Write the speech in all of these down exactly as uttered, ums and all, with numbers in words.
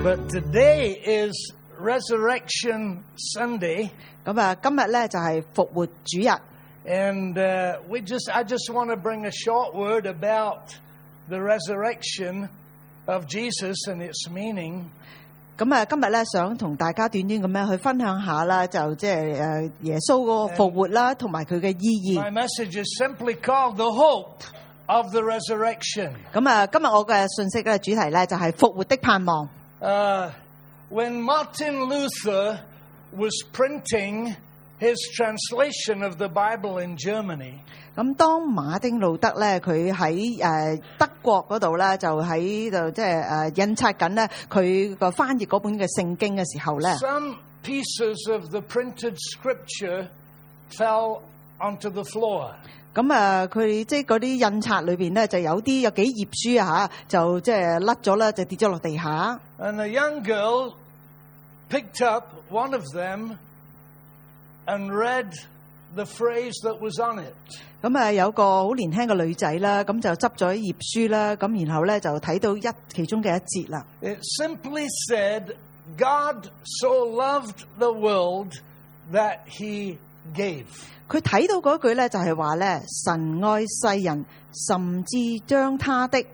But today is Resurrection Sunday. 咁啊，今日咧就係復活主日。 And uh, we just, I just want to bring a short word about the resurrection of Jesus and its meaning. 咁啊，今日咧想同大家短短咁樣去分享下啦，就即係誒耶穌嗰個復活啦，同埋佢嘅意義。 My message is simply called the hope of the resurrection. 咁啊，今日我嘅信息嘅主題咧就係復活的盼望。 Uh, when Martin Luther was printing his translation of the Bible in Germany, 咁當馬丁路德咧，佢喺誒德國嗰度咧，就喺度即係誒印刷緊咧佢個翻譯嗰本嘅聖經嘅時候咧， some pieces of the printed scripture fell onto the floor. 咁啊，佢即係嗰啲印刷裏邊咧，就有啲有幾頁書啊嚇，就即係甩咗啦，就跌咗落地下。 And a young girl picked up one of them and read the phrase that was on it. 咁啊，有個好年輕嘅女仔啦，咁就執咗一頁書啦，咁然後咧就睇到一其中嘅一節啦。 It simply said, God so loved the world that he gave. 佢睇到嗰句咧就係話咧，神愛世人，甚至將他的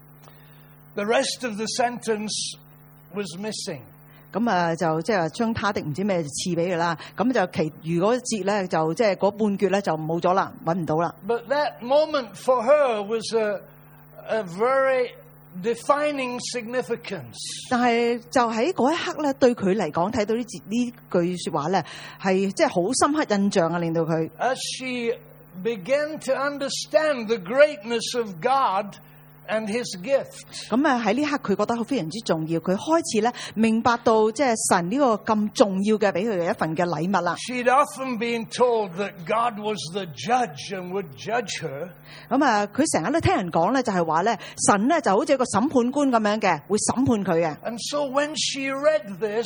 The rest of the sentence was missing. 咁啊，就即係將他的唔知咩賜俾佢啦。咁就其餘嗰一節咧，就即係嗰半橛咧就冇咗啦，揾唔到啦。 But that moment for her was a, a very defining significance. 但係就喺嗰一刻咧，對佢嚟講睇到呢節呢句説話咧，係即係好深刻印象啊，令到佢。 As she began to understand the greatness of God and his gift. 咁啊喺呢刻佢覺得非常之重要，佢開始咧明白到即係神呢個咁重要嘅俾佢嘅一份嘅禮物啦。 She'd often been told that God was the judge and would judge her. 咁啊，佢成日都聽人講咧，就係話咧，神咧就好似一個審判官咁樣嘅，會審判佢嘅。 And so when she read this,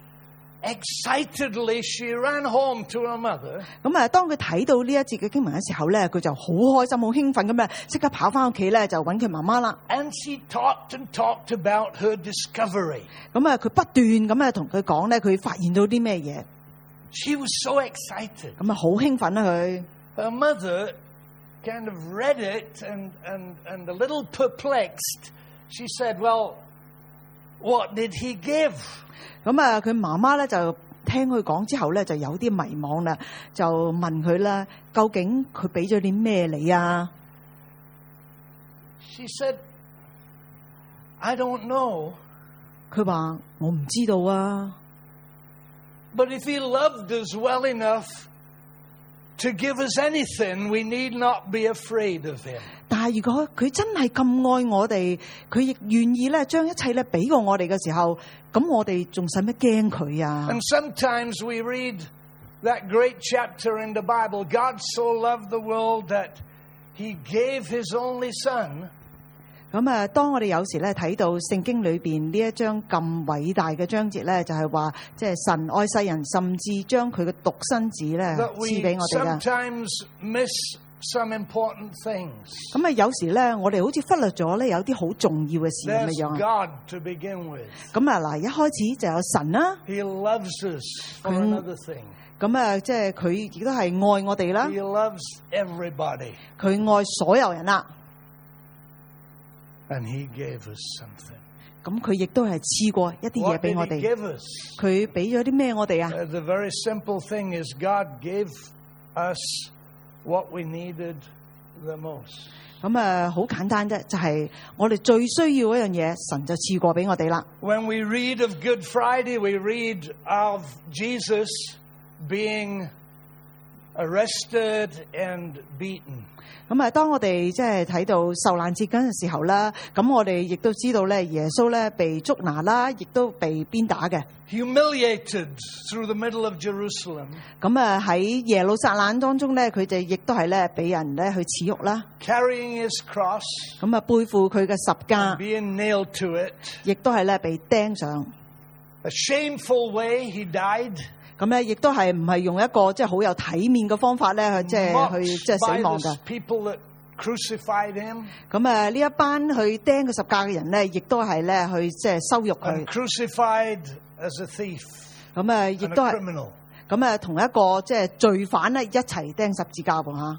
excitedly she ran home to her mother. 咁啊，當佢睇到呢一節嘅經文嘅時候咧，佢就好開心、好興奮咁樣，即刻跑翻屋企咧，就揾佢媽媽啦。 And she talked and talked about her discovery. 咁啊，佢不斷咁啊同佢講咧，佢發現到啲咩嘢。 She was so excited. 咁啊，好興奮啊佢。 Her mother kind of read it and, and, and a little perplexed. She said, well, what did he give? 咁啊，佢媽媽咧就聽佢講之後咧，就有啲迷惘啦，就問佢啦，究竟佢俾咗啲咩你啊 She said, I don't know. 佢話我唔知道啊。 But if he loved us well enough to give us anything, we need not be afraid of him. 但係如果佢真係咁愛我哋，佢亦願意咧將一切咧俾過我哋嘅時候，咁我哋仲使乜驚佢啊 And sometimes we read that great chapter in the Bible, God so loved the world that he gave his only son. 咁啊，當我哋有時咧睇到聖經裏邊呢一章咁偉大嘅章節咧，就係話即係神愛世人，甚至將佢嘅獨生子咧 That we 賜俾我哋啦。 sometimes miss some important things. 咁啊，有時咧我哋好似忽略咗咧有啲好重要嘅事咁 There's 樣樣。 God to begin with. 咁啊嗱，一開始就有神啦。 He loves us for Mm. another thing. 咁啊，即係佢亦都係愛我哋啦。 He loves everybody. 佢愛所有人啦。 And he gave us something. 咁佢亦都係賜過一啲嘢 What 俾 did 我 he 哋。 give us? 佢俾咗啲咩我哋啊？ Uh, the very simple thing is God gave us what we needed the most. 咁啊，好簡單啫，就係我哋最需要嗰樣嘢，神就賜過俾我哋啦。 When we read of Good Friday, we read of Jesus being arrested and beaten. 咁啊，當我哋即係睇到受難節嗰陣時候啦，咁我哋亦都知道咧，耶穌咧被捉拿啦，亦都被鞭打嘅。 Humiliated through the middle of Jerusalem. 咁啊喺耶路撒冷當中咧，佢哋亦都係咧俾人咧去恥辱啦。 Carrying his cross. 咁啊背負佢嘅十架， Being nailed to it. 亦都係咧被釘上。 A shameful way he died. 咁咧亦都係唔係用一個即係好有體面嘅方法咧去即係去即係死亡嘅。 People that crucified him 咁啊，呢一班去釘佢十架嘅人咧，亦都係咧去即係羞辱 and 佢。 crucified as a thief 咁啊，亦 and 都 a 係 criminal. 咁啊，同一個即係罪犯咧一齊釘十字架喎嚇。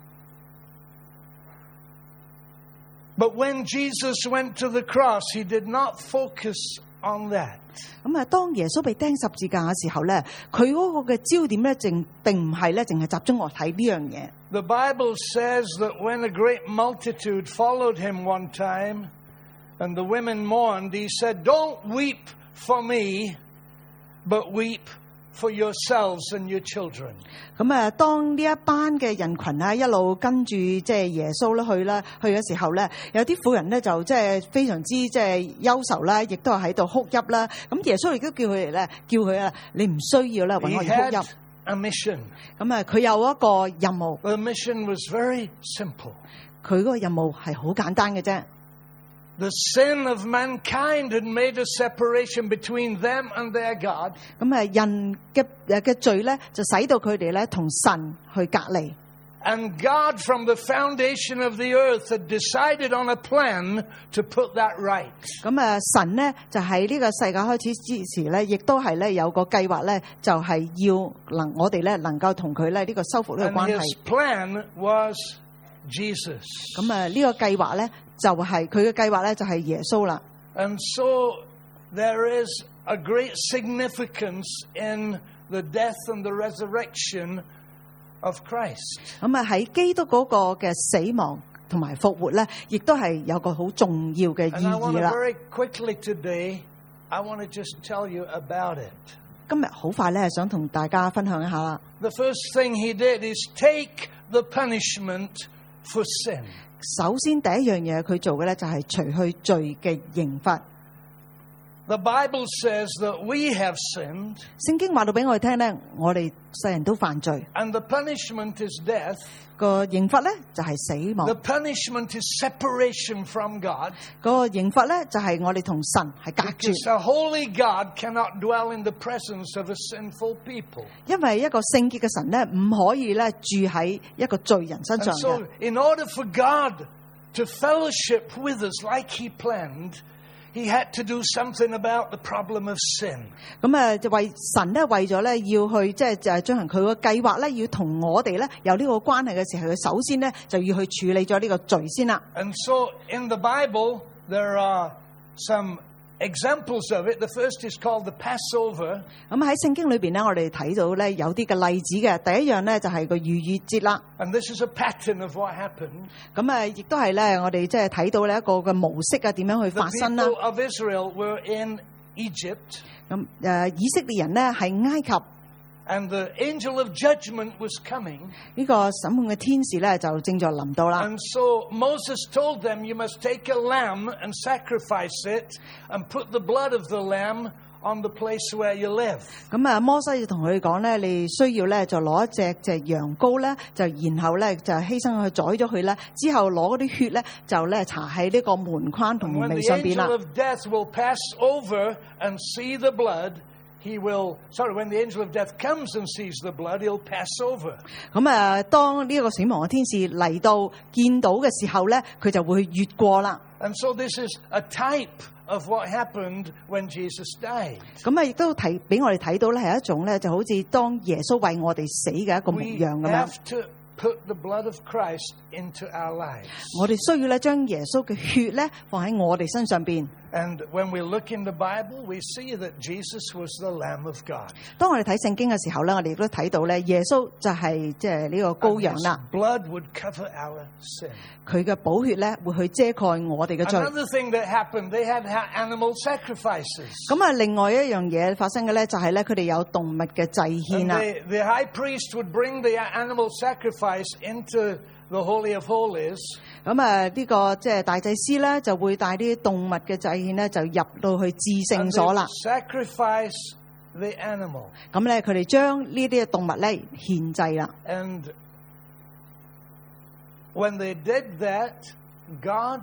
But when Jesus went to the cross, he did not focus on that. 咁啊，當耶穌被釘十字架嘅時候咧，佢嗰個嘅焦點咧，淨並唔係咧，淨係集中落睇呢樣嘢。 The Bible says that when a great multitude followed him one time and the women mourned, he said, "Don't weep for me, but weep for yourselves and your children." 咁啊，當呢一班嘅人群啊一路跟住即係耶穌咧去啦，去嘅時候咧，有啲婦人咧就即係非常之即係憂愁啦，亦都係喺度哭泣啦。咁耶穌亦都叫佢哋咧，叫佢啊，你唔需要咧揾 He 我哋 had 哭泣。 a mission. 咁啊，佢有一個任務， The mission was very simple. 佢嗰個任務係好簡單嘅啫。 The sin of mankind had made a separation between them and their God. 咁啊，人嘅誒嘅罪咧，就使到佢哋咧同神去隔離。 And God, from the foundation of the earth, had decided on a plan to put that right. 咁啊，神咧就喺呢個世界開始之時咧，亦都係咧有個計劃咧，就係要能我哋咧能夠同佢咧呢個修復呢個 And 關 his 係。 plan was Jesus. 咁啊，呢個計劃咧就係佢嘅計劃咧就係耶穌啦。 And so there is a great significance in the death and the resurrection of Christ. 咁啊喺基督嗰個嘅死亡同埋復活咧，亦都係有個好重要嘅意 And I want 義 to 啦。 very quickly today, I want to just tell you about it. 今日好快咧，想同大家分享一下啦。 The first thing he did is take the punishment for sin. 首先第一樣嘢佢做嘅咧，就係除去罪嘅刑罰。 The Bible says that we have sinned, 聖經話到俾我哋聽咧，我哋世人都犯罪， and the punishment is death. 個刑罰咧就係死亡 The，punishment is separation from God, 個刑罰咧就係我哋同神係隔 because 絕， a holy God cannot dwell in the presence of a sinful people. 因為一個聖潔嘅神咧唔可以咧住喺一個罪人身 And 上 so, 嘅。 in order for God to fellowship with us like He planned, He had to do something about the problem of sin. 咁啊，就為神咧為咗咧要去即係就係進行佢個計劃咧，要同我哋咧有呢個關係嘅時候，佢首先咧就要去處理咗呢個罪先啦。 And so, in the Bible, there are some examples of it. The first is called the Passover. 咁喺聖經裏邊咧，我哋睇到咧有啲嘅例子嘅。第一樣咧就係個逾越節啦。 And this is a pattern of what happened. 咁啊，亦都係咧我哋即係睇到咧一個嘅模式啊，點樣去 The 發生啦。 people of Israel were in Egypt, 咁誒，以色列人咧喺埃及， and the angel of judgment was coming. 呢個審判嘅天使咧就正在臨到啦。 And so Moses told them, you must take a lamb and sacrifice it and put the blood of the lamb on the place where you live. 咁啊，摩西就同佢哋講咧，你需要咧就攞一隻隻羊羔咧，就然後咧就犧牲去宰咗佢咧，之後攞嗰啲血咧就咧搽喺呢個門框同 And 門 when 楣 the 上邊啦 angel。of death will pass over and see the blood, he will, sorry, when the angel of death comes and sees the blood, he'll pass over. 咁啊，當呢一個死亡嘅天使嚟到見到嘅時候咧，佢就會越過啦。 And so this is a type of what happened when Jesus died. 咁啊，亦都睇俾我哋睇到咧，係一種咧就好似當耶穌為我哋死嘅一個模 We 樣咁樣。 have to put the blood of Christ into our lives. 我哋需要咧將耶穌嘅血咧放喺我哋身上邊。 And when we look in the Bible, we see that Jesus was the Lamb of God. 當我哋睇聖經嘅時候咧，我哋亦都睇到咧，耶穌就係即係呢個羔 And 羊 his 啦。 blood would cover our sin. 佢嘅寶血咧會去遮蓋我哋嘅罪。 Another thing that happened, they had ha- animal sacrifices. 咁啊，另外一樣嘢發生嘅咧，就係咧佢哋有動物嘅祭 And 獻啦。 they, the high priest would bring the animal sacrifice into the Holy of Holies. 咁啊，呢個即係大祭司咧就會帶啲動物嘅祭獻咧就入到去至 And 聖 they 所啦 would。sacrifice the animal. 咁咧佢哋將呢啲嘅動物咧獻祭啦。 And when they did that, God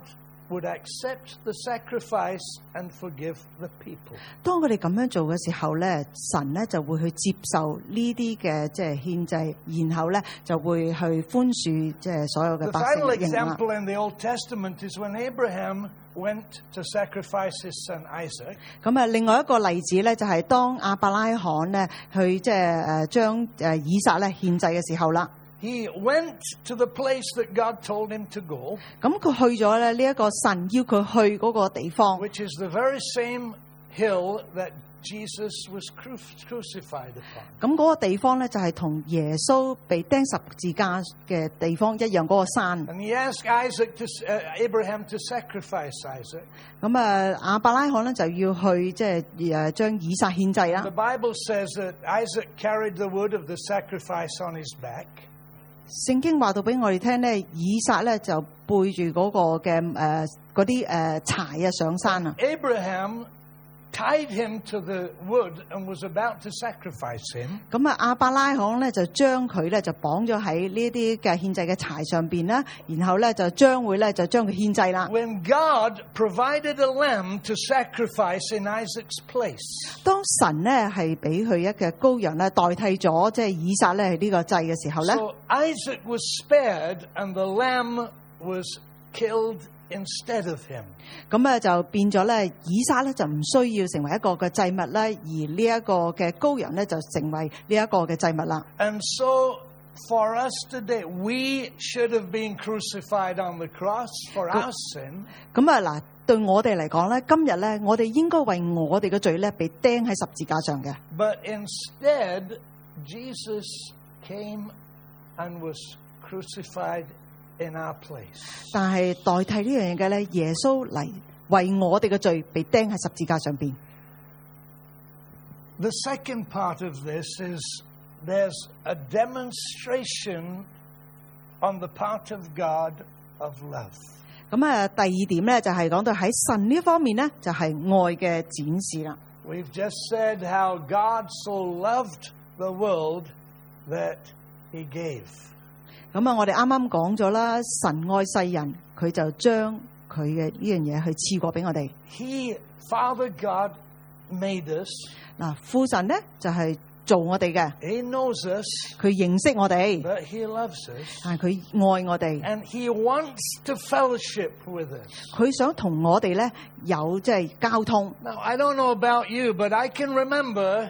would accept the sacrifice and forgive the people. 當佢哋咁樣做嘅時候咧，神咧就會去接受呢啲嘅即係獻祭，然後咧就會去寬恕即係所有嘅 The 百姓 final 嘅刑啦。 example in the Old Testament is when Abraham went to sacrifice his son Isaac. 咁啊，另外一個例子咧，就係當亞伯拉罕咧去即係誒將誒以撒咧獻祭嘅時候啦。 He went to the place that God told him to go, 咁佢去咗咧呢一個神要佢去嗰個地方， which is the very same hill that Jesus was cru- crucified upon. 咁嗰個地方咧就係同耶穌被釘十字架嘅地方一樣嗰個山。 And he asked Isaac to, uh, Abraham to sacrifice Isaac. 咁啊，亞伯拉罕咧就要去即係誒將以撒獻祭啦 The。Bible says that Isaac carried the wood of the sacrifice on his back. 聖經話到俾我哋聽咧，以撒咧就背住嗰個嘅誒嗰啲誒柴啊上山啊。 Abraham tied him to the wood and was about to sacrifice him. 咁啊，亞伯拉罕咧就將佢咧就綁咗喺呢啲嘅獻祭嘅柴上邊啦，然後咧就將會咧就將佢獻祭啦。 When God provided a lamb to sacrifice in Isaac's place. 當神咧係俾佢一嘅羔羊咧代替咗即係以撒咧係呢個祭嘅時候咧， So Isaac was spared and the lamb was killed instead of him. 咁啊就變咗咧，以撒咧就唔需要成為一個嘅祭物啦，而呢一個嘅羔羊咧就成為呢一個嘅祭物啦。 And so for us today, we should have been crucified on the cross for our sin. 咁啊嗱，對我哋嚟講咧，今日咧我哋應該為我哋嘅罪咧被釘喺十字架上嘅。 But instead, Jesus came and was crucified in our place. 但係代替呢樣嘢嘅咧，耶穌嚟為我哋嘅罪被釘喺十字架上邊。 The second part of this is there's a demonstration on the part of God of love. 咁啊，第二點咧就係講到喺神呢方面咧，就係愛嘅展示啦。 We've just said how God so loved the world that he gave. 咁啊，我哋啱啱講咗啦，神愛世人，佢就將佢嘅呢樣嘢去賜過俾我哋。 He, Father God, made us. 嗱，父神咧就係做我哋嘅， He knows us, 佢認識我哋， but he loves us. 但係佢愛我哋， And he wants to fellowship with us. 佢想同我哋咧有即係交通。 Now, I don't know about you, but I can remember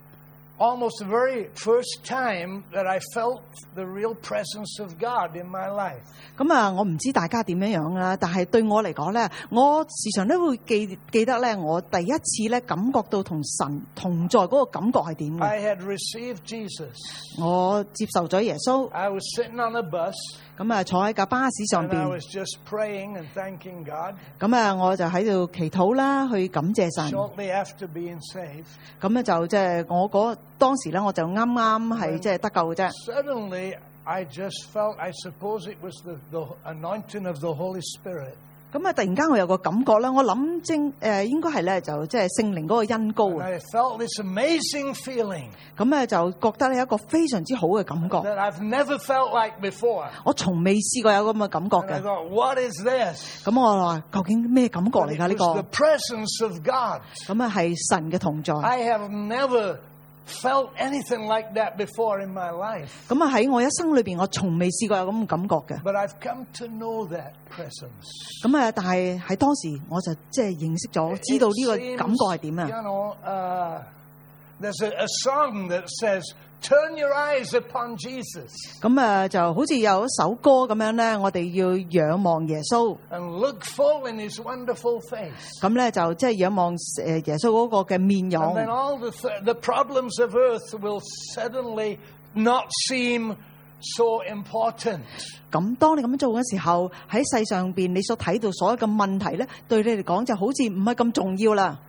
almost the very first time that I felt the real presence of God in my life. 咁啊，我唔知大家點樣樣啦，但係對我嚟講咧，我時常都會記記得咧，我第一次咧感覺到同神同在嗰個感覺係點嘅。 I had received Jesus. 我接受咗耶穌， I was sitting on a bus, 咁啊坐喺架巴士上 and I 邊， was just praying and thanking God 咁啊我就喺度祈禱啦，去感謝神。 shortly after being saved. 咁咧就即係我嗰當時咧，我就啱啱係即係得救嘅啫。 Suddenly, I just felt, I suppose it was the, the anointing of the Holy Spirit. 咁啊，突然間我有個感覺咧，我諗正誒應該係咧就即係聖靈嗰個恩膏 And 啊。 I felt this amazing feeling 咁咧就覺得咧一個非常之好嘅感覺， that I've never felt like before. 我從未試過有咁嘅感覺 And I 嘅。 thought, what is this? 咁我話究竟咩感覺 And 嚟 it 㗎呢 was 個 the？presence of God. 咁啊係神嘅同在。 I have never felt anything like that before in my life. 咁啊喺我一生裏邊，我從未試過有咁嘅感覺嘅。 But I've come to know that presence. 咁啊，但係喺當時我就即係認識咗，知道呢個 It 感覺係 seems, 點啊 you。know, uh, there's a, a song that says, turn your eyes upon Jesus 咁啊就好似有一首歌咁樣咧，我哋要仰望耶穌。 and look full in his wonderful face. 咁咧就即係仰望誒耶穌嗰個嘅面 And then 容。 all the, th- the problems of earth will suddenly not seem so important. 咁當你咁樣做嘅時候，喺世上邊你所睇到所有嘅問題咧，對你嚟講就好似唔係咁重要啦。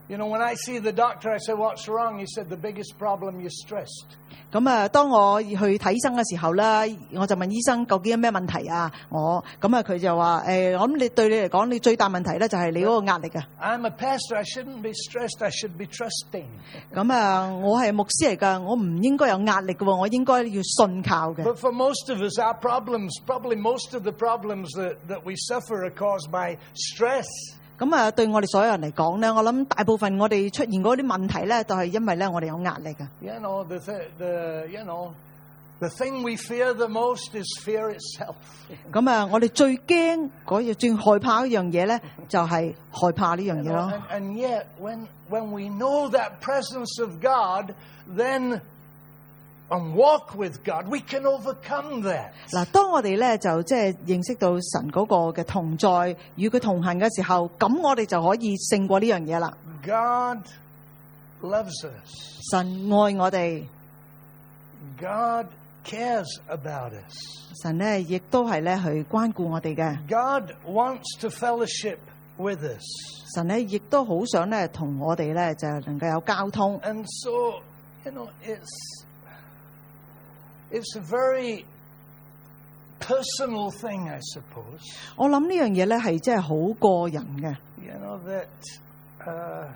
You know, when I see the doctor, I say, "What's wrong?" He said, "The biggest problem, you're stressed." 咁啊，當我去睇醫生嘅時候咧，我就問醫生究竟有咩問題啊？我咁啊，佢就話誒，我諗你對你嚟講，你最大問題咧就係你嗰個壓力啊。 I'm a pastor. I shouldn't be stressed. I should be trusting. 咁啊，我係牧師嚟㗎，我唔應該有壓力嘅喎，我應該要信靠嘅。 But for most of us, our problems, probably most of the problems that, that we suffer are caused by stress. 咁啊，對我哋所有人嚟講咧，我諗大部分我哋出現嗰啲問題咧，就係因為咧我哋有壓力啊。 You know, the, the, you know, the thing we fear the most is fear itself. 咁啊，我哋最驚嗰樣、最害怕一樣嘢咧，就係害怕呢樣嘢咯。 And, and yet, when, when we know that presence of God, then and walk with God, we can overcome that. 嗱，當我哋咧就即係認識到神嗰個嘅同在，與佢同行嘅時候，咁我哋就可以勝過呢樣嘢啦。 God loves us. 神愛我哋。 God cares about us. 神咧亦都係咧去關顧我哋嘅。 God wants to fellowship with us. 神咧亦都好想咧同我哋咧就能夠有交通。 And so, you know, it's It's a very personal thing, I suppose. 我諗呢樣嘢咧係真係好個人嘅。 You know that uh,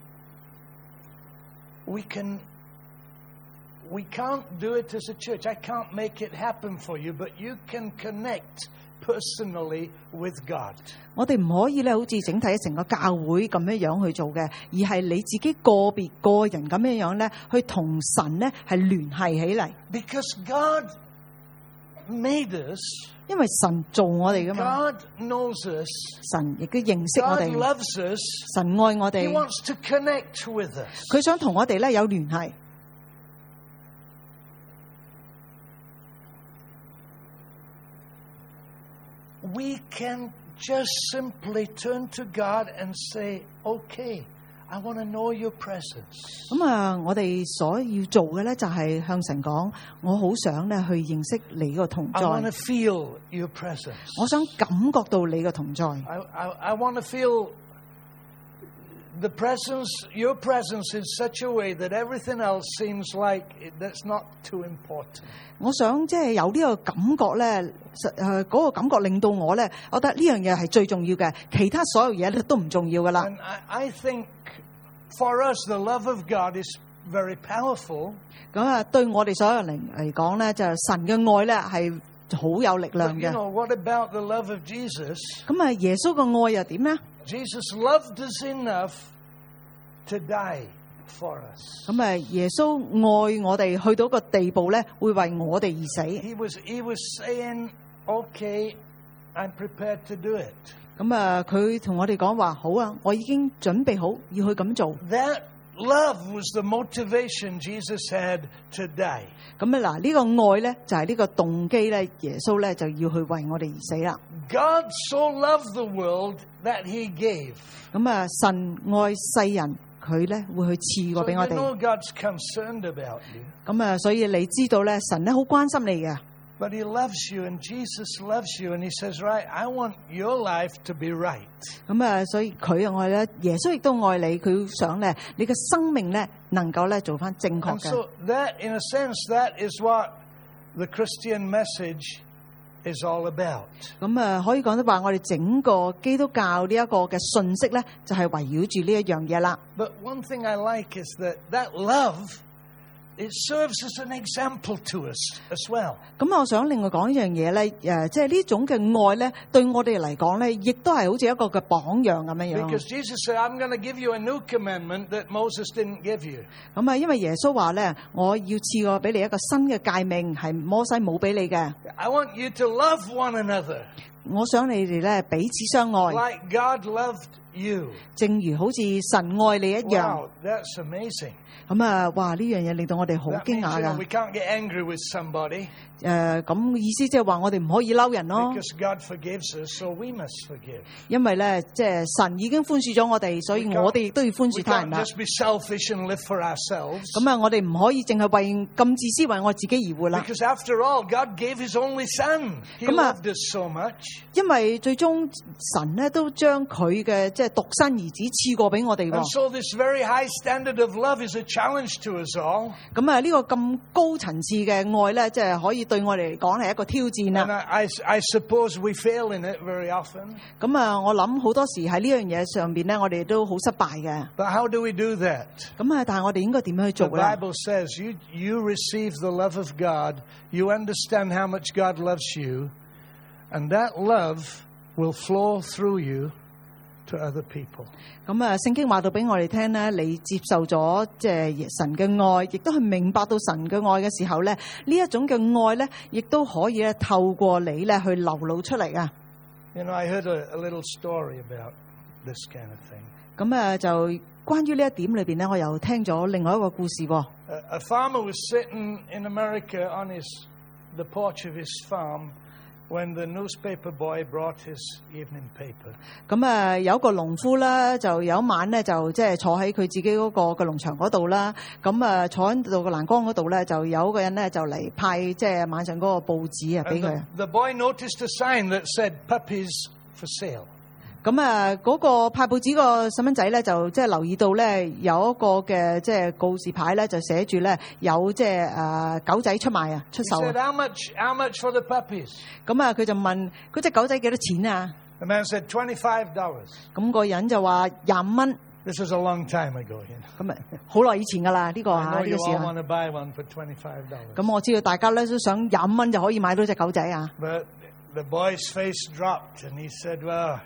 we can we can't do it as a church. I can't make it happen for you, but you can connect personally with God. 我哋唔可以咧，好似整體成個教會咁樣樣去做嘅，而係你自己個別個人咁樣樣咧，去同神咧係聯繫起嚟。 Because God made us. 因為神做我哋噶嘛。 God knows us. 神亦都認識我哋。 God loves us. 神愛我哋。 He wants to connect with us. 佢想同我哋咧有聯繫。 We can just simply turn to God and say, "Okay, I want to know your presence." 咁啊，我哋所要做嘅咧，就係向神講，我好想咧去認識你個同在。 I want to feel your presence. 我想感覺到你個同在。 I, I, I want to feel the presence, your presence in such a way that everything else seems like that's not too important. 我想即係有呢個感覺咧，誒嗰個感覺令到我咧，我覺得呢樣嘢係最重要嘅，其他所有嘢咧都唔重要噶啦。 And I, I think for us the love of God is very powerful. 咁啊，對我哋所有人嚟講咧，就神嘅愛咧係好有力量 But, you 嘅。 know, what about the love of Jesus? 咁啊，耶穌嘅愛又點咧？ Jesus loved us enough to die for us. 咁啊，耶穌愛我哋去到個地步咧，會為我哋而死。 He was he was saying, "Okay, I'm prepared to do it." 咁啊，佢同我哋講話，好啊，我已經準備好要去咁做。 That love was the motivation Jesus had to die. 咁啊，嗱，呢個愛咧就係呢個動機咧，耶穌咧就要去為我哋而死啦。 God so loved the world that he gave. 咁啊，神愛世人，佢咧會去賜過 So 俾我 you 哋。 know God's concerned about you. 咁啊，所以你知道咧，神咧好關心你嘅。 But he loves you and Jesus loves you and he says, "Right, I want your life to be right." 咁啊，所以佢愛咧，耶穌亦都愛你，佢想咧，你嘅生命咧能夠咧做翻正確 And 嘅。 so that, in a sense, that is what the Christian message is all about. 咁啊，可以講得話，我哋整個基督教呢一個嘅信息咧，就係圍繞住呢一樣嘢啦。 But one thing I like is that that love, it serves as an example to us as well. 咁我想另外講一樣嘢咧，誒，即係呢種嘅愛咧，對我哋嚟講咧，亦都係好似一個嘅榜樣咁樣樣。 Because Jesus said, "I'm going to give you a new commandment that Moses didn't give you." 咁啊，因為耶穌話咧，我要賜過俾你一個新嘅誡命，係摩西冇俾你嘅。 I want you to love one another 我想你哋咧彼此相愛， like God loved you. 正如好似神愛你一樣。 Wow, that's amazing. 咁啊，哇！呢樣嘢令到我哋好 That 驚 means, 訝 you know, 噶。 we can't get angry with somebody. 誒咁意思即係話我哋唔可以嬲人咯。 Because God forgives us, so we must forgive. 因為咧，即係神已經寬恕咗我哋，所以我哋亦都要寬恕 We 他人 can't 啦。 just be selfish and live for ourselves. 咁啊，我哋唔可以淨係為咁自私為我自己而活啦。 Because after all, God gave His only Son. He Come on. loved us so much. 因為最終神咧都將佢嘅即係獨生兒子賜過俾我哋 And 喎。 so this very high standard of love is a challenge to us all. 咁啊，呢個咁高層次嘅愛咧，即係可以對我哋嚟講係一個挑戰 And 啦。 I, I, I suppose we fail in it very often. 咁啊，我諗好多時喺呢樣嘢上邊咧，我哋都好失敗嘅。 But how do we do that? 咁啊，但係我哋應該點樣去 The 做咧？ Bible says you, you receive the love of God. You understand how much God loves you. And that love will flow through you to other people. 咁啊，聖經話到俾我哋聽咧，你接受咗即係神嘅愛，亦都係明白到神嘅愛嘅時候咧，呢一種嘅愛咧，亦都可以咧透過你咧去流露出嚟啊！ You know, I heard a, a little story about this kind of thing. 咁啊，就關於呢一點裏邊咧，我又聽咗另外一個故事喎。 A, a farmer was sitting in America on his the porch of his farm when the newspaper boy brought his evening paper. 咁啊，有一個農夫啦，就有一晚咧，就即係坐喺佢自己嗰個嘅農場嗰度啦。咁啊，坐喺度個欄杆嗰度咧，就有個人咧就嚟派即係晚上嗰個報紙啊，俾 And 佢。 the, the boy noticed a sign that said puppies for sale. 咁啊，嗰個派報紙個細蚊仔咧，就即係留意到咧，有一個嘅即係告示牌咧，就寫住咧有即係誒狗仔出賣啊，出 He 售 said, 啊。 how much, how much for the puppies? 咁啊，佢就問嗰隻狗仔幾多錢啊？ The man said, twenty-five dollars. 咁個人就話廿五蚊。 This was a long time ago. You know. 咁啊，好耐以前噶啦呢個 I 嚇 know 呢 you 個時 all 候。 want to buy one for twenty-five dollars. 咁我知道大家咧都想廿五蚊就可以買到隻狗仔啊。 But the boy's face dropped and he said, well,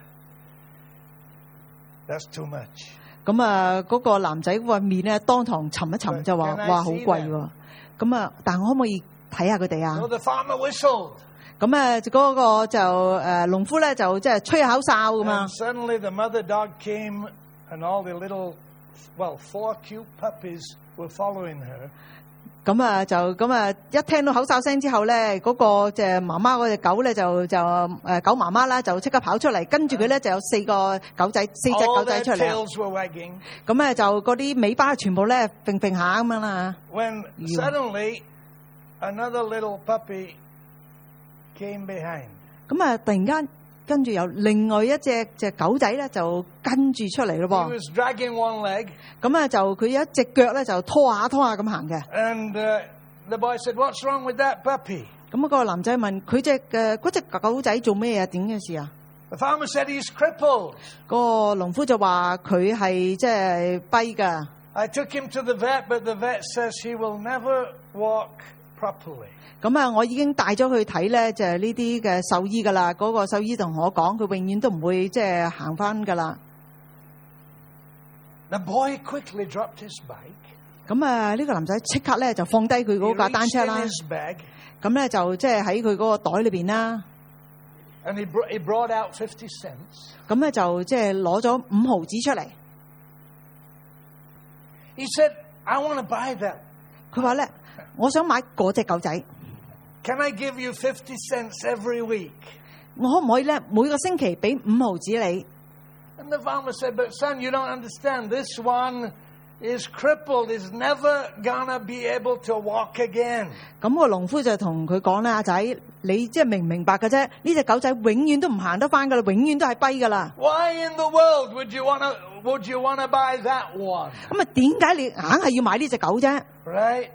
that's too much. 咁啊，嗰個男仔個面咧當堂沉一沉就話： Can I 哇，好 see 貴喎！咁啊，但我可唔可以睇下佢哋啊 So？ the farmer whistled. 咁啊，嗰個就誒農夫咧就即係吹下口哨咁啊 And。suddenly the mother dog came and all the little, well, four cute puppies were following her. 咁啊就咁啊一聽到口哨聲之後咧，嗰、個即係媽媽嗰隻狗咧就就誒狗媽媽啦，就即刻跑出嚟，跟住佢咧就有四個狗仔，四隻 All 狗仔 their 出嚟。 tails were wagging. 咁咧就嗰啲尾巴全部咧揈揈下咁樣啦。 When You- suddenly another little puppy came behind. 咁啊突然間跟住有另外一隻隻狗仔咧就跟住出嚟咯 He 噃。 was dragging one leg. 咁啊就佢有一隻腳咧就拖下拖下咁行嘅。 And uh, the boy said, what's wrong with that puppy? 咁嗰個男仔問佢隻嘅嗰隻狗仔做咩啊？點嘅事啊？ The farmer said, he's crippled. 個農夫就話佢係即係跛㗎。 I took him to the vet, but the vet says he will never walk properly. 咁啊，我已經帶咗去睇咧，就係呢啲嘅獸醫噶啦。嗰、個獸醫同我講，佢永遠都唔會即係行翻噶啦。 The boy quickly dropped his bike. 咁啊，呢個男仔即刻咧就放低佢 He 嗰架單 reached 車 in 啦。 his bag 咁咧就即係喺佢嗰個袋裏邊啦。 and he, br- he brought out fifty cents. 咁咧就即係攞咗五毫子出嚟。 He said, I want to buy that. 佢話咧，我想買嗰隻狗仔， Can I give you fifty cents every week? 我可唔可以咧每個星期俾五毫子你？ And the farmer said, but son, you don't understand. This one is crippled, is never gonna be able to walk again. 咁個農夫就同佢講啦，阿仔，你即係明唔明白嘅啫？呢隻狗仔永遠都唔行得翻噶啦，永遠都係跛噶啦。 Why in the world would you wanna would you wanna buy that one? 咁啊，點解你硬係要買呢隻狗啫？ Right?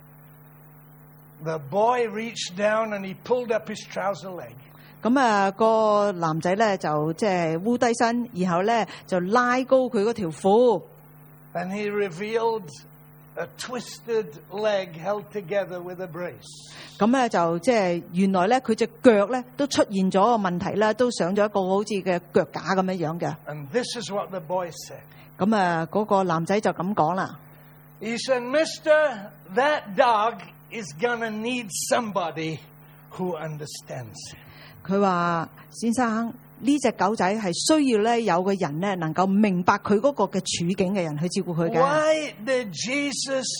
The boy reached down and he pulled up his trouser leg. 咁啊，個男仔咧就即係烏低身，然後咧就拉高佢嗰條褲， And he revealed a twisted leg held together with a brace. 咁咧就即係原來咧佢隻腳咧都出現咗個問題啦，都上咗一個好似嘅腳架咁樣樣嘅。 And this is what the boy said. 咁啊，嗰個男仔就咁講啦。 He said, Mister, that dog is gonna need somebody who understands him. 佢話：先生，呢隻狗仔係需要咧有個人咧能夠明白佢嗰個嘅處境嘅人去照顧佢嘅。 Why did Jesus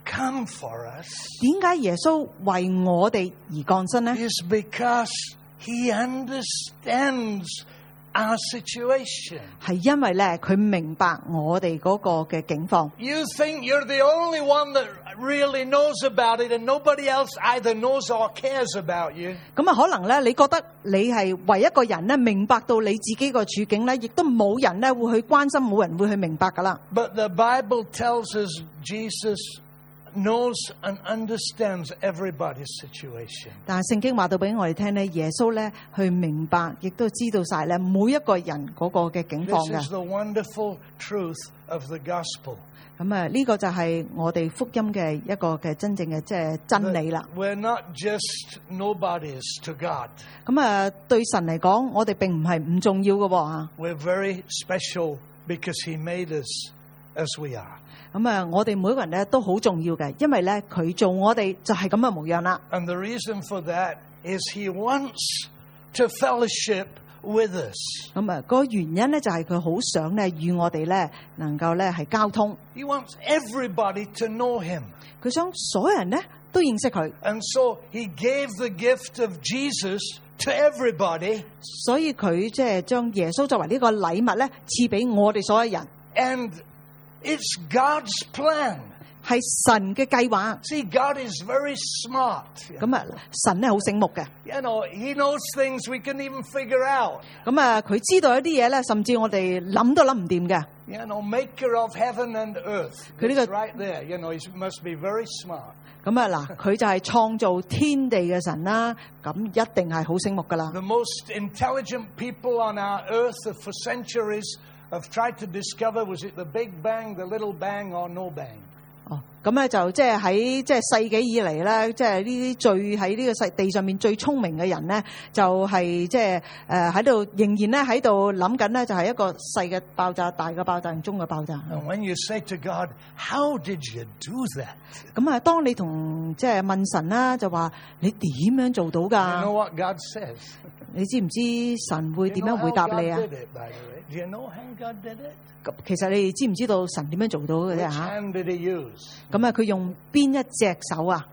come for us 點解耶穌為我哋而降生呢？ is because he understands our situation. 係因為咧，佢明白我哋嗰個嘅境況。 You think you're the only one that really knows about it, and nobody else either knows or cares about you. 咁啊，可能咧，你覺得你係唯一一個人咧，明白到你自己個處境咧，亦都冇人咧會去關心，冇人會去明白噶啦。 But the Bible tells us Jesus knows and understands everybody's situation. 但係聖經話到俾我哋聽咧，耶穌咧去明白，亦都知道晒咧每一個人嗰個嘅境況 This is 嘅。 the wonderful truth of the gospel. 咁啊，呢個就係我哋福音嘅一個嘅真正嘅即係真理啦。 We're not just nobodies to God. 咁啊，對神嚟講，我哋並唔係唔重要嘅喎。 We're very special because he made us as we are. 咁啊，我哋每個人咧都好重要嘅，因為咧佢做我哋就係咁嘅模樣啦。 And the reason for that is he wants to fellowship with us. 咁啊，個原因咧就係佢好想咧與我哋咧能夠咧係交通。 He wants everybody to know him. 佢想所有人咧都認識佢， And so he gave the gift of Jesus to everybody. 所以佢即係將耶穌作為呢個禮物咧賜俾我哋所有人。 And it's God's plan. 係神嘅計劃。 See, God is very smart. 咁啊，神咧好醒目嘅。 You know, he knows things we can even figure out. 咁啊，佢知道一啲嘢咧，甚至我哋諗都諗唔掂嘅。 You know, maker of heaven and earth. 佢呢個 It's right there. You know, he must be very smart. 咁啊嗱，佢就係創造天地嘅神啦，咁一定係好醒目噶啦。 The most intelligent people on our earth for centuries have tried to discover, was it the Big Bang, the Little Bang, or no bang? 哦，咁咧就即係喺即係世紀以嚟咧，即係呢啲最喺呢個世地上面最聰明嘅人咧，就係即係誒喺度仍然咧喺度諗緊咧，就係一個細嘅爆炸、大嘅爆炸、中嘅爆炸。 And when you say to God, how did you do that? 咁啊，當你同即係問神啦，就話你點樣做到 You 㗎？ know what God says? 你知唔知神會 You 點 know 樣回 how 答 God 你啊？ did it, by the way? Do you know how God did it? 咁其實你哋知唔知道神點樣做到嘅 Which 啫嚇？ hand did he use? 咁啊，佢用邊一隻手啊？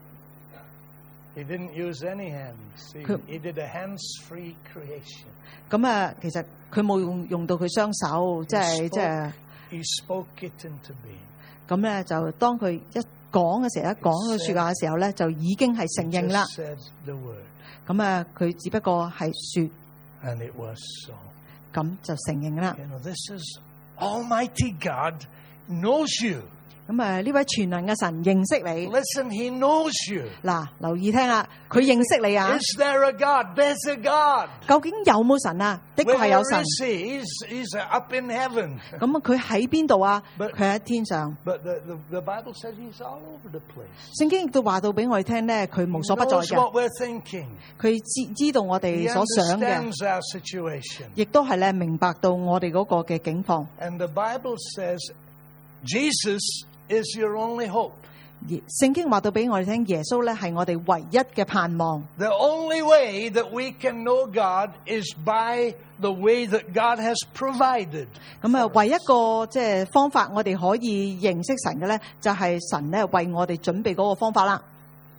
He didn't use any hands. He, Could- he did a hands-free creation. 咁啊，其實佢冇用用到佢雙手，即係即係 He spoke it into being. 咁咧，就當佢一講嘅時候，一講個説話嘅時候咧，就已經係承 He 認啦。 just said the word, 咁啊，佢只不過係説， and it was so. 咁就承認啦。 You know, this is Almighty God knows you. 咁啊，呢位全能嘅神認識你。 Listen, he knows you. 嗱，留意聽啦，佢認識你啊。 Is there a God? There's a God. 究竟有冇神啊？的確係有 Where 神。 is he? He's, he's up in heaven. 咁佢喺邊度啊？ But- 佢喺天上。 But the, the, the Bible says he's all over the place. 聖經亦都話到俾我哋聽咧，佢 He 無所不在 knows 嘅。 what we're thinking. 佢知知道我 He 哋所想嘅， understands our situation. 亦都係咧明白到我哋嗰個嘅境況。 And the Bible says Jesus is your only hope. 而聖經話到俾我哋聽，耶穌咧係我哋唯一嘅盼望。 The only way that we can know God is by the way that God has provided. 咁啊，唯一個即係方法，我哋可以認識神嘅咧，就係神咧為我哋準備嗰個方法啦。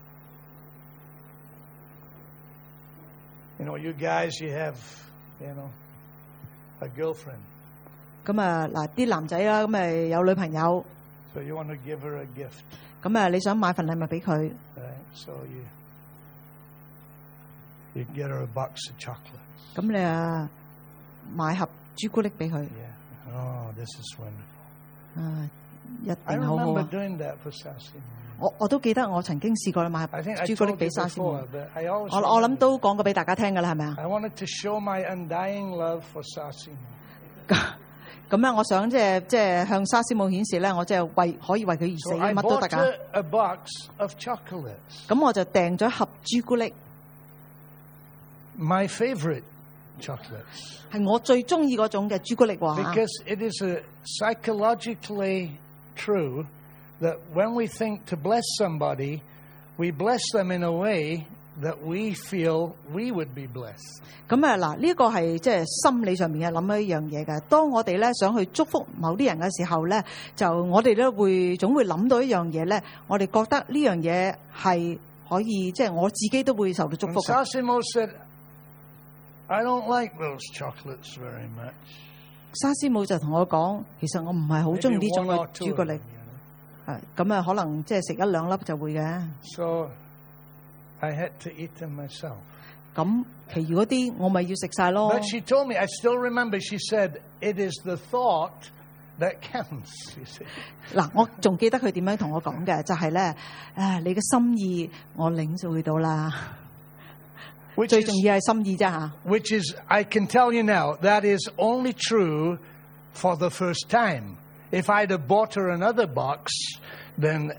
You know, you guys, you have, you know, a girlfriend. 咁啊，嗱啲男仔啦，咁誒有女朋友， So you want to give her a gift, 咁啊你想買份禮物俾佢， right? So you you get her a box of chocolates. 咁你啊買盒朱古力俾佢， Yeah. Oh, this is wonderful. 啊一 I 定好好 remember 啊！ doing that for Sassy. 我我都記得我曾經試過買 I 盒 think I 朱古力 told 俾 you 沙師 before, 妹。 but I always 我我諗 remember. 都講過俾大家聽㗎啦，係咪啊？ I wanted to show my undying love for Sassy. 咁咧，我想即係即係向沙師母顯示咧，我即係為可以為佢而 So 死， I 乜都 bought 得㗎。 her a box of chocolates. 咁我就訂咗盒朱古力， My favorite chocolates. 係我最中意嗰種嘅朱古力喎嚇。 Because it is a psychologically true that when we think to bless somebody, we bless them in a way that we feel we would be blessed. 咁啊嗱，呢個係即係心理上面嘅諗一樣嘢嘅。當我哋咧想去祝福某啲人嘅時候咧，就我哋咧會總會諗到一樣嘢咧，我哋覺得呢樣嘢係可以，即係我自己都會受到祝福嘅。 Sasimo said, "I don't like those chocolates very much." 沙師母就同我講，其實我唔係好中意呢種嘅朱古力。係咁啊，可能即係食一兩粒就會嘅。 So I had to eat them myself. 咁其餘嗰啲我咪要食晒咯。 But she told me, I still remember, she said, "It is the thought that counts." You see. 嗱，我仲記得佢點樣同我講嘅，就係咧，誒，你嘅心意我領會到啦。最重要係心意啫嚇。 Which is, I can tell you now, that is only true for the first time. If I'd have bought her another box, then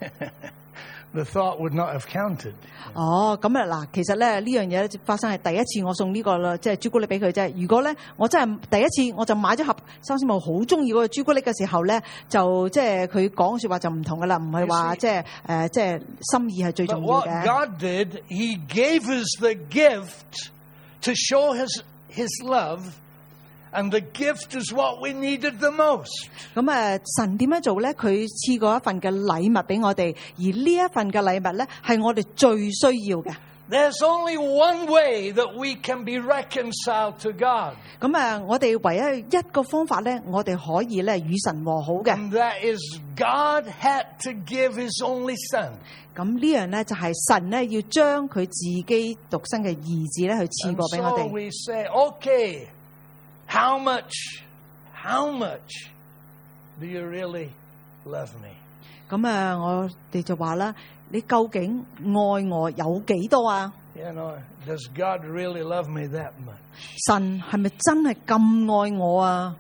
the thought would not have counted. 哦，咁啊嗱，其實咧呢樣嘢發生係第一次我送呢個啦，即係朱古力俾佢啫。如果咧我真係第一次我就買咗盒收師母好中意嗰個朱古力嘅時候咧，就即係佢講説話就唔同噶啦，唔係話即係誒即係心意係最重要嘅。 But what God did, He gave us the gift to show His His love. And the gift is what we needed the most. 咁啊，神點樣做咧？佢賜過一份嘅禮物俾我哋，而呢一份嘅禮物咧，係我哋最需要嘅。 There's only one way that we can be reconciled to God. 咁啊，我哋唯一一個方法咧，我哋可以咧與神和好嘅。 And that is God had to give His only Son. 咁呢樣咧就係神咧要將佢自己獨生嘅兒子咧去賜過俾我哋。 And so we say, okay. How much, how much do you really love me? 咁啊，我哋就話啦，你究竟愛我有幾多啊？ You know, does God really love me that much? 神係咪真係咁愛我啊？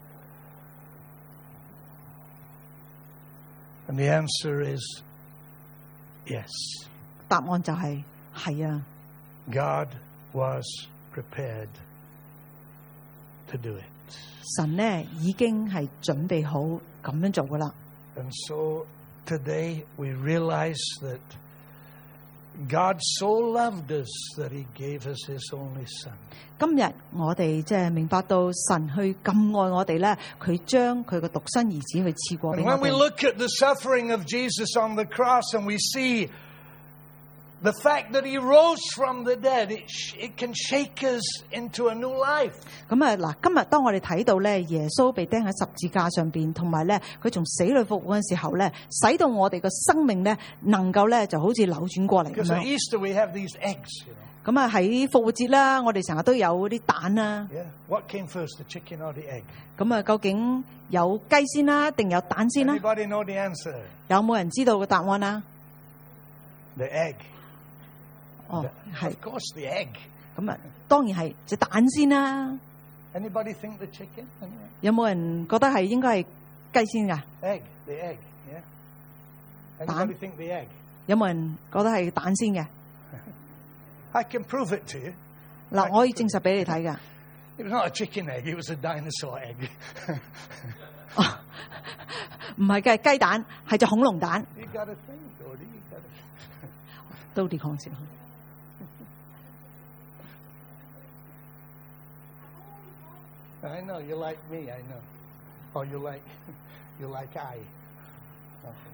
And the answer is yes. 答案就係係啊。 God was prepared to do it. 神呢已經係準備好咁樣做噶啦。 And so today we realize that God so loved us that He gave us His only Son. 今日我哋即係明白到神去咁愛我哋咧，佢將佢個獨生兒子去賜過俾 And 我 when we 哋。 look at the suffering of Jesus on the cross and we see the fact that He rose from the dead, it, it can shake us into a new life. 咁啊嗱，今日當我哋睇到咧耶穌被釘喺十字架上邊，同埋咧佢從死裏復活嘅時候咧，使到我哋嘅生命咧能夠咧就好似扭轉過嚟咁 Because at 樣。 Easter we have these eggs, you know. 咁啊喺復活節啦，我哋成日都有啲蛋啦。 Yeah. What came first, the chicken or the egg? 咁啊，究竟有雞先啦，定有蛋先啦？ Anybody know the answer? 有冇人知道個答案啊？ The egg. 哦，係 Of course, the egg. 咁啊，當然係隻蛋先啦。 Anybody think the chicken? 有冇人覺得係應該係雞先㗎？ Egg, the egg, yeah. 蛋. Anybody think the egg? 有冇人覺得係蛋先嘅？ I can prove it to you. 嗱，我可以證實俾你睇㗎。 It was not a chicken egg, it was a dinosaur egg. 唔係嘅，係雞蛋，係隻恐龍蛋。 You got to think, Gordy, you got to... 都啲講笑。 I know, you like me, I know. Or you like, you like I. Okay.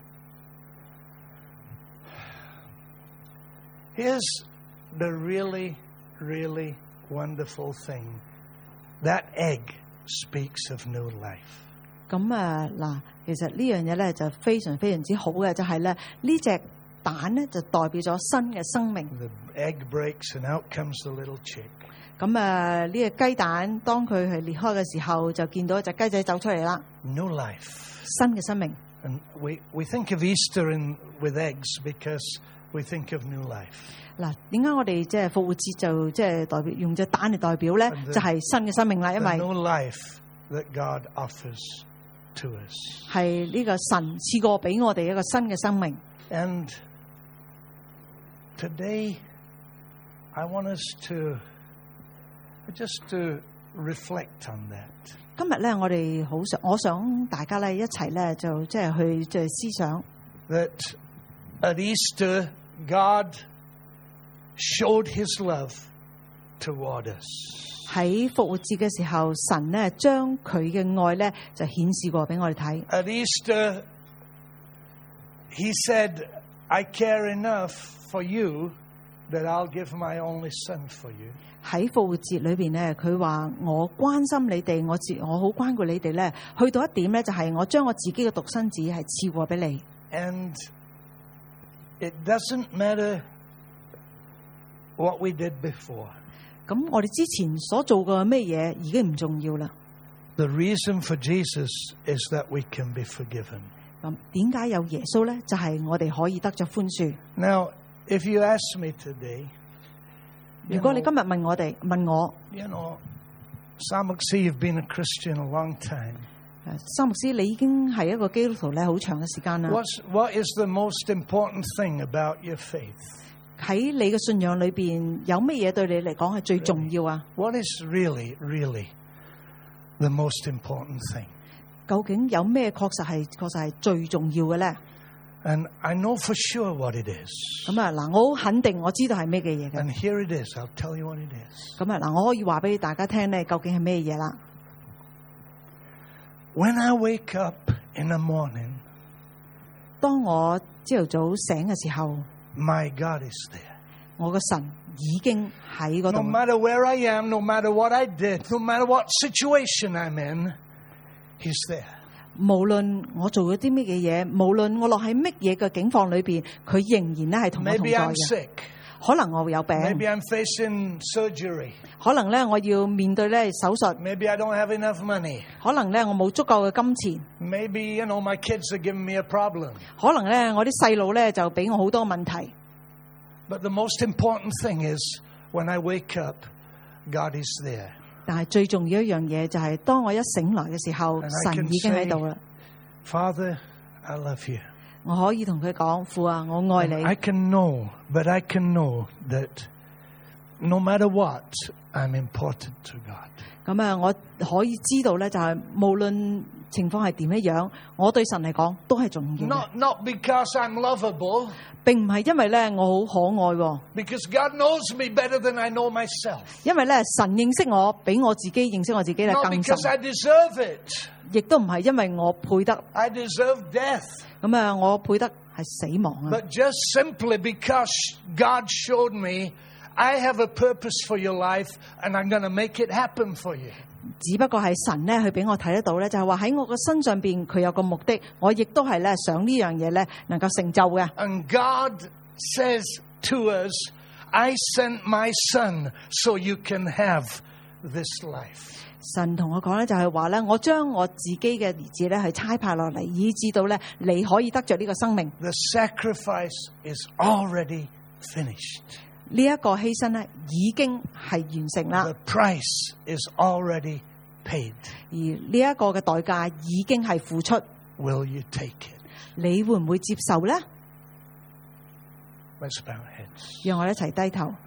Here's the really, really wonderful thing. That egg speaks of new life. 咁啊嗱，其實呢樣嘢咧就非常非常之好嘅，就係咧呢隻蛋咧就代表咗新嘅生命。 The egg breaks and out comes the little chick. 咁啊呢個雞蛋當佢係裂開嘅時候，就見到一隻雞仔走出嚟啦， New life. 新嘅生命。 And we, we think of Easter in, with eggs because we think of new life. 嗱，點解我哋即係復活節就即係代表用隻蛋嚟代表咧？就係新嘅生命啦，因 The 為 new life that God offers to us. 係呢個神賜過俾我哋一個新嘅生命。 And today, I want us to just to reflect on that. 今日咧，我哋好想，我想大家咧一齊咧就即係去即係思想。 That at Easter, God showed His love toward us. 喺復活節嘅時候，神咧將佢嘅愛咧就顯示過俾我哋睇。 At Easter, He said, I care enough for you that I'll give my only son for you. 喺復活節裏邊咧，佢話我關心你哋，我自我好關顧你哋咧。去到一點咧，就係我將我自己嘅獨生子係賜過俾你。 And it doesn't matter what we did before. 咁我哋之前所做過咩嘢已經唔重要啦。 The reason for Jesus is that we can be forgiven. 咁點解有耶穌咧？就係我哋可以得咗寬恕。 Now, if you ask me today, 如果你今日問我哋問我， you know, Sam McSee, you've been a Christian a long time. 沙牧師，你已經係一個基督徒咧，好長嘅時間啦。 What's, what is the most important thing about your faith? 喺你嘅信仰裏邊，有乜嘢對你嚟講係最重要啊？ What is really, really the most important thing? 究竟有咩確實係確實係最重要嘅咧？ And I know for sure what it is. 咁啊嗱，我好肯定我知道係咩嘅嘢嘅。 And here it is. I'll tell you what it is. 咁啊嗱，我可以話俾大家聽咧，究竟係咩嘢啦？ When I wake up in the morning, 當我朝頭早醒嘅時候， my God is there. 我個神已經喺嗰 No 度。 matter where I am, no matter what I did, no matter what situation I'm in, He's there. 無論我做咗啲乜嘢嘢，無論我落喺乜嘢嘅境況裏邊，佢仍然咧係同我同 Maybe 在 I'm 嘅。 sick. 可能我會有病， Maybe I'm facing surgery. 可能咧我要面對咧手術， Maybe I don't have enough money. 可能咧我冇足夠嘅金錢， Maybe, you know, my kids are giving me a problem. 可能咧我啲細路咧就俾我好多問題。 But the most important thing is when I wake up, God is there. 但係最重要一樣嘢就係當我一醒來嘅時候， And I 神 can 已經喺 say, 度啦。 Father, I love you. 我可以同佢講，父啊，我愛 And 你。 I can know, but I can know that no matter what, I'm important to God. 咁啊，我可以知道咧，就係無論情況係點樣樣，我對神嚟講都係重要嘅。 Not, not because I'm lovable, 並唔係因為咧我好可愛喎， because God knows me better than I know myself. 因為咧神認識我比我自己認識我自己咧 Not 更深， because I deserve it. 亦都唔係因為我配得。 I deserve death. 咁啊，我配得係死亡啊！ But just simply because God showed me I have a purpose for your life and I'm going to make it happen for you. 只不過係神咧，佢俾我睇得到咧，就係話喺我個身上邊佢有個目的，我亦都係咧想呢樣嘢咧能夠成就嘅。 And God says to us, I sent my son so you can have this life. 神同我講咧，就係話咧，我將我自己嘅兒子咧係差派落嚟，以致到咧你可以得着呢個生命。 The sacrifice is already finished. 呢一個犧牲咧已經係完成啦， The price is already paid. 而呢一個嘅代價已經係付出。 Will you take it? 你會唔會接受咧？ Let's bow our heads. 讓我哋一齊低頭。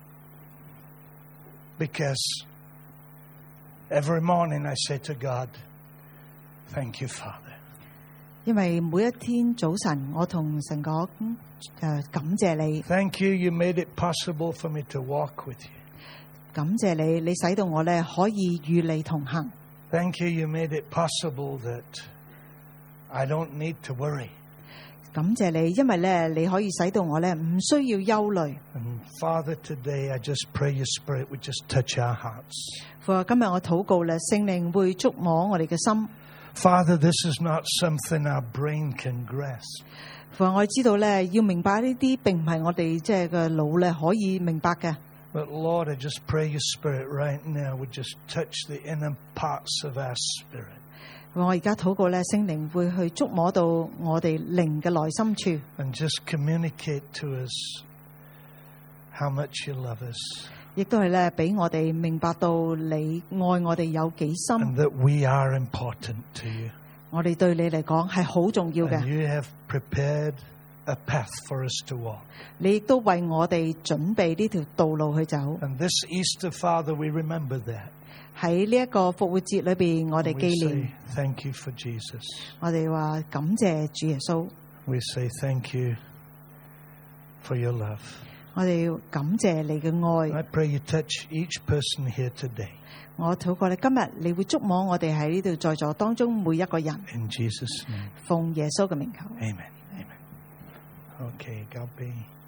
Because every morning I say to God, thank you, Father. 因為每一天早晨，我同神講誒感謝你， Thank you, you made it possible for me to walk with you. 感謝你，你使到我咧可以與你同行。 Thank you, you made it possible that I don't need to worry. 感謝你，因為咧你可以使到我咧唔需要憂慮。 And Father, today I just pray your Spirit would just touch our hearts. 父啊，今日我禱告咧，聖靈會觸摸我哋嘅心。 Father, this is not something our brain can grasp. 父啊，我知道咧要明白呢啲並唔係我哋即係嘅腦咧可以明白嘅。 But Lord, I just pray your Spirit right now would just touch the inner parts of our spirit. 我而家禱告咧，聖靈會去觸摸到我哋靈嘅內心處， And just communicate to us how much you love us. 亦都係咧俾我哋明白到你愛我哋有幾深， And that we are important to you. 我哋對你嚟講係好重要 And 嘅。 you have prepared a path for us to walk. 你亦都為我哋準備呢條道路去走。 And this Easter, Father, we remember that. 喺呢一個復活節裏邊，我哋 We 紀 say 念， thank you for Jesus. 我哋話感謝主耶穌， We say thank you for your love. 我哋要感謝你嘅愛。 I pray you touch each person here today. 我禱告你今日你會觸摸我哋喺呢度在座當中每一個人， In Jesus' name. 奉耶穌嘅名求。 Amen. Amen. Okay, God be.